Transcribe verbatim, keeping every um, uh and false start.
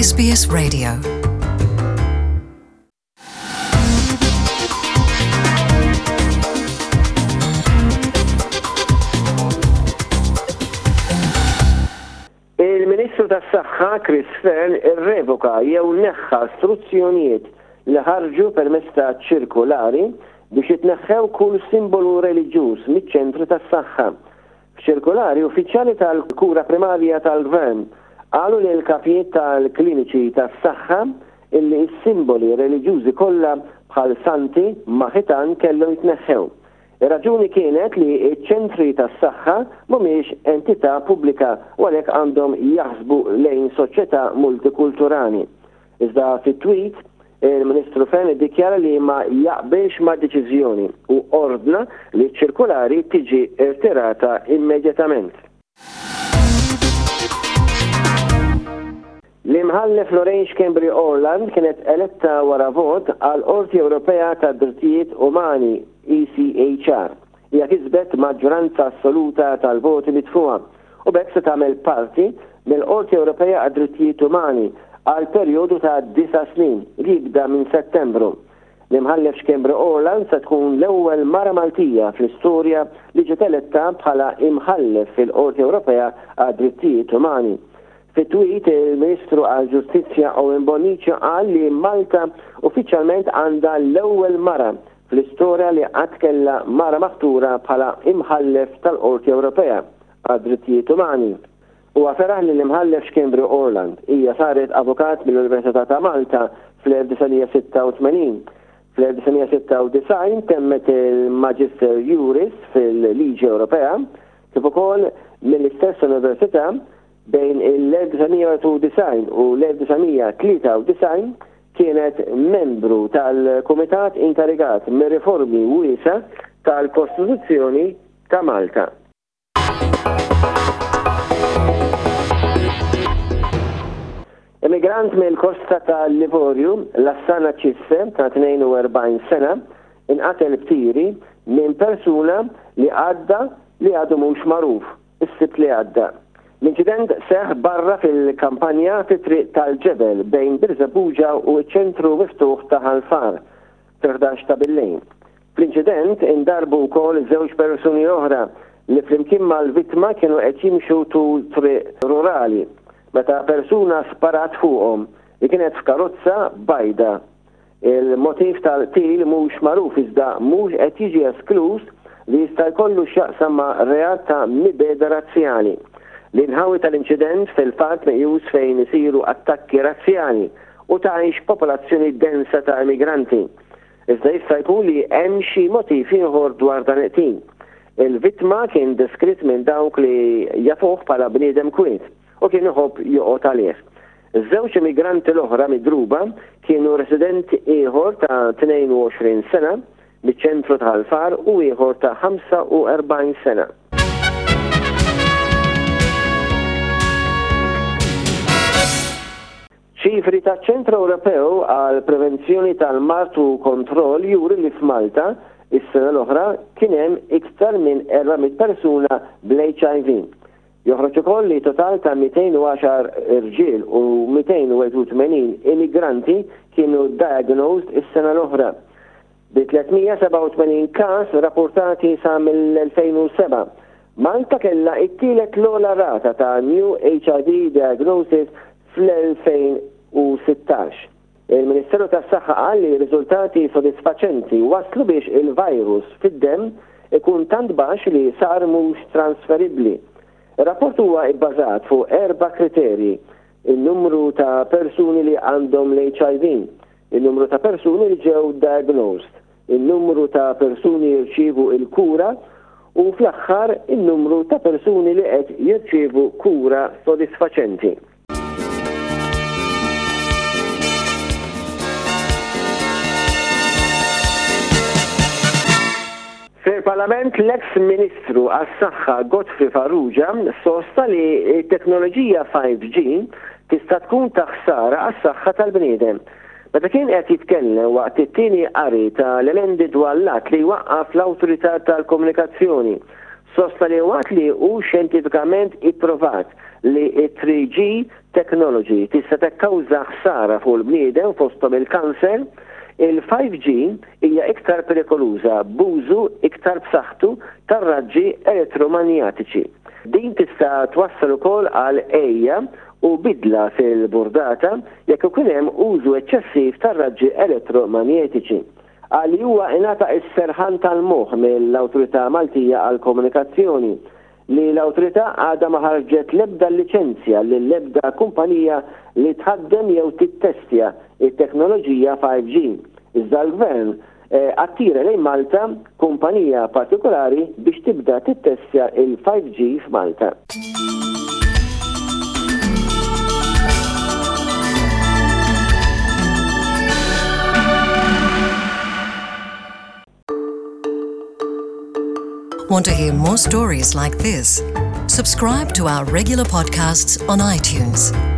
S B S Radio. Il-Ministru tas-Saħħa Chris Fern irrevoka jew neħħa istruzzjonijiet li ħarġu permezz ta' ċirkolari biex jitneħħew kull simbolu reliġjuż miċ-ċentru tas-saħħa. F'ċirkolari uffiċjali tal-kura primarja tal-Gvern qalu li l-kapijiet tal-kliniċi tas-saħħa illi s-simboli reliġjużi kollha bħal santi maħitan kellhom jitneħħew. Ir-raġuni kienet li ċ-ċentri tas-saħħa mhumiex entità pubblika u għalhekk għandhom jaħsbu lejn soċjetà multikulturali. Iżda fit-tweet il-Ministru Fern iddikjara li ma jaqbilx ma' deċiżjoni u ordna li ċ-ċirkolari tiġi irtirata immedjatament. L-imħallef Lorraine Schembri Orland kienet eletta wara vot għal Qorti Ewropea ta' Drittijiet Umani E C H R. Hija kisbet maġġoranza assoluta tal-voti mitfuqa u bekk se tagħmel parti mill-Qorti Ewropea għad Drittijiet Umani għal perjodu ta' disa' snin li jibda minn Settembru. L-imħallef Schembri Orland se tkun l-ewwel mara Maltija fl-istorja li ġiet eletta bħala imħallef fil-Qorti Ewropea għad Drittijiet Umani. Fit-tweet il-Ministru għal-Ġustizzja Owen Bonnici qal li Malta uffiċjalment għandha l-ewwel mara fl-istorja li qatt kellha mara maħtura bħala imħallef tal-Qorti Ewropea għad-Drittijiet Umani. U għaferaħ li l-imħallef Schembri Orland hija saret avukat mill-Università ta' Malta fl-1986. Fl-1996 temmet il-Magister Juris fil-Liġi Ewropea kif ukoll mill-istess Università bejn il-1992 u l-1993 kienet membru tal-Kumitat Inkarigat mir-riformi wiesa tal-Kostituzzjoni ta' Malta. Emigrant mill-kosta tal-Livorju, Lassana Cisse ta' tnejn u erbgħin sena, inqatel btiri minn persuna li għadda li għadu mhux magħruf, is-sibt li għadda. L-inċident seħ barra fil-kampanja fit-triq tal-ġebel bejn Birżebbuġa u ċ-ċentru miftuħ ta' Ħalfar fil-ħdax ta' bil-lejl. Fl-inċident indarbu wkoll żewġ persuni oħra li flimkien mal-vittma kienu qed jimxu tul triq rurali meta persuna sparat fuqhom li kienet f'karozza bajda. Il-motiv tal-qtil mhux magħruf iżda mhux qed jiġi esklus li jista' jkollu x'jaqsam ma' reat ta' mibeda razzjali. L-inħawi tal-inċident fil-fatt meqjus fejn isiru attakki razzjali u tgħix popolazzjoni densa ta' immigranti. Iżda jista' jkun li hemm xi motiv ieħor dwar dan it-tim. Il-vittma kien deskritt minn dawk li jafuh bħala bniedem kwiet u kien iħobb joqgħod għalih. Iż-żewġ immigranti l-oħra midruba kienu residenti ieħor ta' tnejn u għoxrin sena miċ-ċentru ta' Ħalfar u ieħor ta' ħamsa u erbgħin sena. ċifri ta' ċentru Ewropew għal prevenzjoni tal-mart u kontroll juri li f'Malta is-sena l-oħra kien hemm iktar minn erba'miet persuna bl-H I V. Joħroġ ukoll li total ta' mitejn u għaxar irġiel u mitejn u tmenin immigranti kienu diagnosed is-sena l-oħra. Bi tlietmija seba' u tmenin każ rapportati sa mill-elfejn u seba'. Malta kellha t-tielet l-ogħla rata ta' new H I V diagnosis fl-elfejn u sittax. Il-Ministeru tas-Saħħa qal li riżultati sodisfaċenti waslu biex il-virus fid-demm ikun tant baxx li sar mhux transferibbli. Ir-rapport huwa bbażat fuq erba' kriterji: in-numru ta' persuni li għandhom l-H I V, in-numru ta' persuni li ġew diagnosed, in-numru ta' persuni li jirċievu il-kura u fl-aħħar in-numru ta' persuni li qed jirċievu kura sodisfaċenti. Fil-Parlament l-ex Ministru għas-Saħħa Godfrey Farrugia sosta li t-teknoloġija five G tista' tkun ta' ħsara għas-saħħa tal-bniedem. Meta kien qed jitkellem waqt it-tieni qari tal-emendi dwar l-att li waqqaf l-Awtorità tal-Komunikazzjoni, sosta li waqt li hu xjentifikament ipprovat li three G technology tista' tekkawża ħsara fuq il-bniedem fosthom il-kanser, il-five G hija iktar perikoluża b'użu iktar b'saħħtu tar-raġġi elettromagnetiċi. Din tista' twassal ukoll għal ejja u bidla fil-burdata jekk ikun hemm użu eċċessiv tar-raġġi elettromagnetiċi. Għalli huwa ingħata s-serħan tal-moħħ mill-Awtorità Maltija għall-Komunikazzjoni li l-Awtorità għadha ma ħarġet l-ebda liċenzja lill-ebda kumpanija li tħaddem jew tittestja it-teknoloġija five G. Iżda l-Gvern attira lejn Malta kumpanija partikolari biex tibda tittestja il-five G f'Malta. Want to hear more stories like this? Subscribe to our regular podcasts on iTunes.